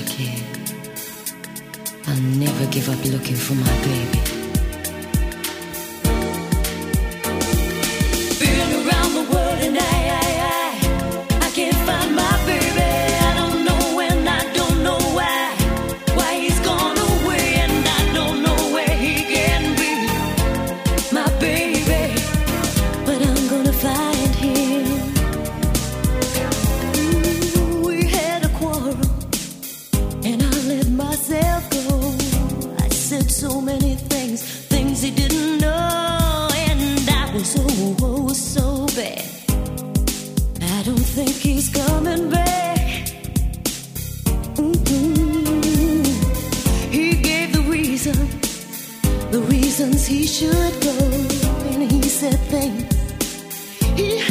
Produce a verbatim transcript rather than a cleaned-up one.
care. I'll never give up looking for my baby. Been around the world and I, I, I, I can't find my baby. I don't know when, I don't know why, why he's gone away, and I don't know where he can be, my baby. But I'm gonna find him. Ooh, we had a quarrel, and I let myself go. I said so many things, things he didn't know, and I was oh, oh so bad. I don't think he's coming back. Mm-hmm. He gave the reason, the reasons he should go, and he said things he